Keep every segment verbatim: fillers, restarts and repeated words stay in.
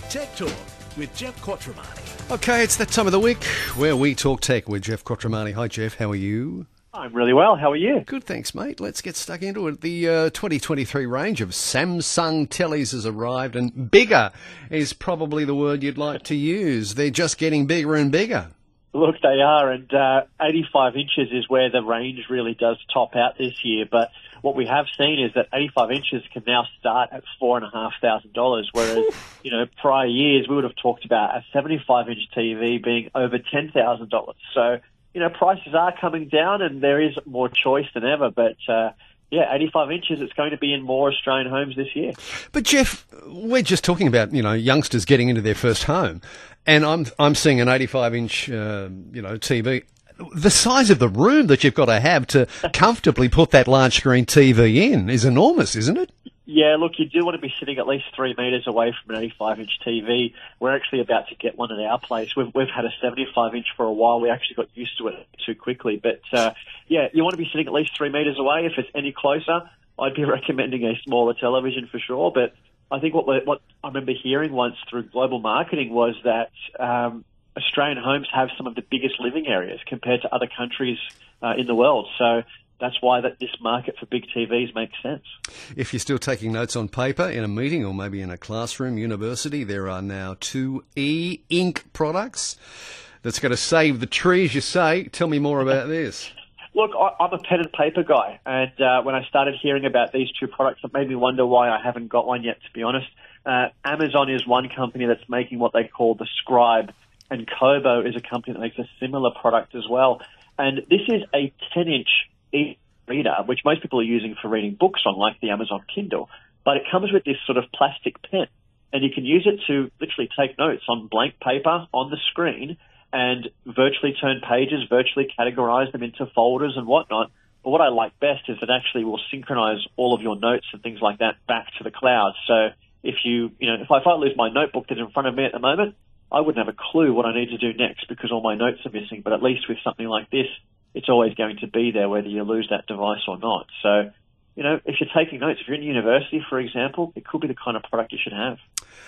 Tech Talk with Jeff Quattromani. Okay, it's that time of the week where we talk tech with Jeff Quattromani. Hi, Jeff. How are you? I'm really well. How are you? Good, thanks, mate. Let's get stuck into it. The uh, twenty twenty-three range of Samsung tellies has arrived, and bigger is probably the word you'd like to use. They're just getting bigger and bigger. Look, they are, and uh, eighty-five inches is where the range really does top out this year. But what we have seen is that eighty-five inches can now start at four and a half thousand dollars, whereas you know prior years we would have talked about a seventy-five inch T V being over ten thousand dollars. So you know prices are coming down, and there is more choice than ever. But uh, yeah, eighty-five inches, it's going to be in more Australian homes this year. But Jeff, we're just talking about you know youngsters getting into their first home, and I'm I'm seeing an eighty-five inch uh, you know T V. The size of the room that you've got to have to comfortably put that large screen T V in is enormous, isn't it? Yeah, look, you do want to be sitting at least three metres away from an eighty-five inch T V. We're actually about to get one at our place. We've we've had a seventy-five inch for a while. We actually got used to it too quickly. But, uh, yeah, you want to be sitting at least three metres away. If it's any closer, I'd be recommending a smaller television for sure. But I think what we're, what I remember hearing once through global marketing was that um, Australian homes have some of the biggest living areas compared to other countries uh, in the world. So that's why that this market for big T Vs makes sense. If you're still taking notes on paper in a meeting or maybe in a classroom, university, there are now two e-ink products that's going to save the trees, you say. Tell me more about this. Look, I, I'm a pen and paper guy, and uh, when I started hearing about these two products, it made me wonder why I haven't got one yet, to be honest. Uh, Amazon is one company that's making what they call the Scribe, and Kobo is a company that makes a similar product as well. And this is a ten inch e-reader, which most people are using for reading books on, like the Amazon Kindle. But it comes with this sort of plastic pen, and you can use it to literally take notes on blank paper on the screen and virtually turn pages, virtually categorize them into folders and whatnot. But what I like best is it actually will synchronize all of your notes and things like that back to the cloud. So if you, you know, if I, if I lose my notebook that's in front of me at the moment, I wouldn't have a clue what I need to do next because all my notes are missing. But at least with something like this, it's always going to be there whether you lose that device or not. So, you know, if you're taking notes, if you're in university, for example, it could be the kind of product you should have.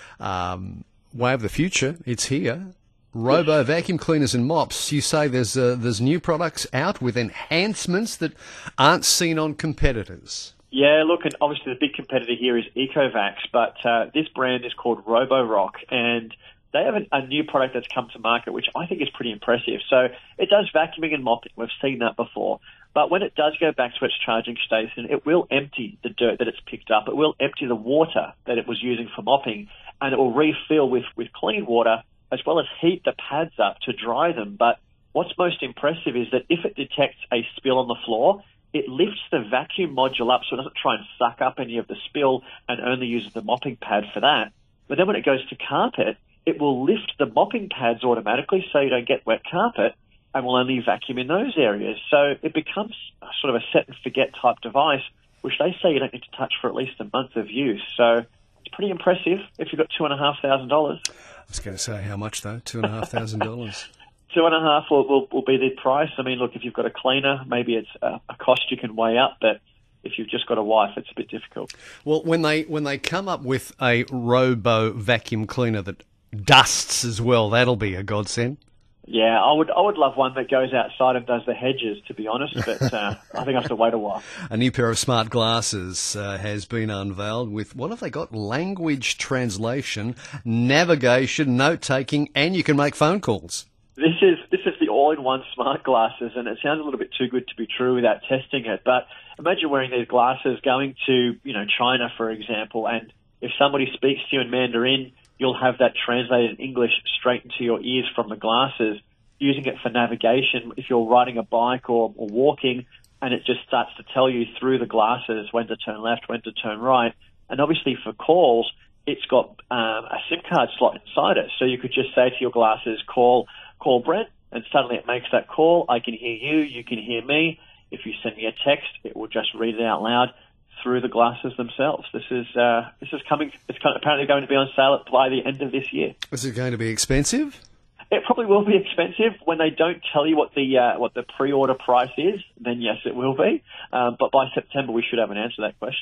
Um, way of the future, it's here. Robo vacuum cleaners and mops. You say there's uh, there's new products out with enhancements that aren't seen on competitors. Yeah, look, and obviously the big competitor here is Ecovacs, but uh, this brand is called Roborock, and they have a, a new product that's come to market, which I think is pretty impressive. So it does vacuuming and mopping. We've seen that before. But when it does go back to its charging station, it will empty the dirt that it's picked up. It will empty the water that it was using for mopping, and it will refill with, with clean water, as well as heat the pads up to dry them. But what's most impressive is that if it detects a spill on the floor, it lifts the vacuum module up so it doesn't try and suck up any of the spill and only uses the mopping pad for that. But then when it goes to carpet, it will lift the mopping pads automatically so you don't get wet carpet and will only vacuum in those areas. So it becomes sort of a set and forget type device, which they say you don't need to touch for at least a month of use. So it's pretty impressive if you've got two and a half thousand dollars. I was going to say, how much though? Two and a half thousand dollars. Two and a half will, will, will be the price. I mean, look, if you've got a cleaner, maybe it's a, a cost you can weigh up, but if you've just got a wife, it's a bit difficult. Well, when they when they come up with a robo vacuum cleaner that dusts as well, that'll be a godsend. Yeah, I would I would love one that goes outside and does the hedges, to be honest, but uh, I think I have to wait a while. A new pair of smart glasses uh, has been unveiled with, what have they got? Language translation, navigation, note-taking, and you can make phone calls. This is this is the all-in-one smart glasses, and it sounds a little bit too good to be true without testing it, but imagine wearing these glasses, going to, you know, China, for example, and if somebody speaks to you in Mandarin, you'll have that translated in English straight into your ears from the glasses, using it for navigation if you're riding a bike or, or walking, and it just starts to tell you through the glasses when to turn left, when to turn right. And obviously for calls, it's got um, a SIM card slot inside it. So you could just say to your glasses, call, call Brent, and suddenly it makes that call. I can hear you, you can hear me. If you send me a text, it will just read it out loud through the glasses themselves. This is uh, this is coming. It's kind of apparently going to be on sale by the end of this year. Is it going to be expensive? It probably will be expensive. When they don't tell you what the uh, what the pre-order price is, then yes, it will be. Um, but by September, we should have an answer to that question.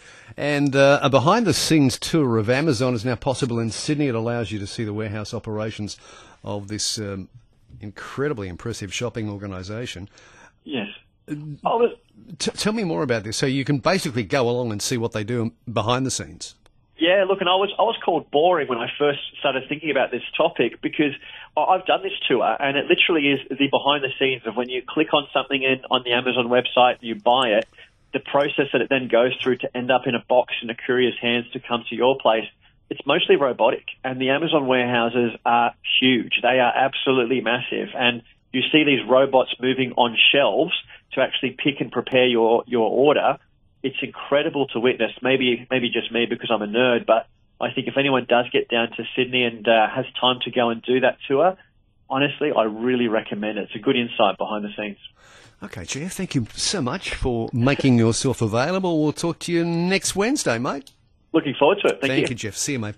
And uh, a behind-the-scenes tour of Amazon is now possible in Sydney. It allows you to see the warehouse operations of this um, incredibly impressive shopping organisation. Yes. I was, T- tell me more about this. So you can basically go along and see what they do behind the scenes. Yeah, look, and I was I was called boring when I first started thinking about this topic because I've done this tour, and it literally is the behind the scenes of when you click on something in on the Amazon website, you buy it, the process that it then goes through to end up in a box in a courier's hands to come to your place. It's mostly robotic, and the Amazon warehouses are huge. They are absolutely massive, and you see these robots moving on shelves to actually pick and prepare your, your order. It's incredible to witness. Maybe maybe just me because I'm a nerd, but I think if anyone does get down to Sydney and uh, has time to go and do that tour, honestly, I really recommend it. It's a good insight behind the scenes. Okay, Jeff, thank you so much for making yourself available. We'll talk to you next Wednesday, mate. Looking forward to it. Thank, thank you. you, Jeff. See you, mate.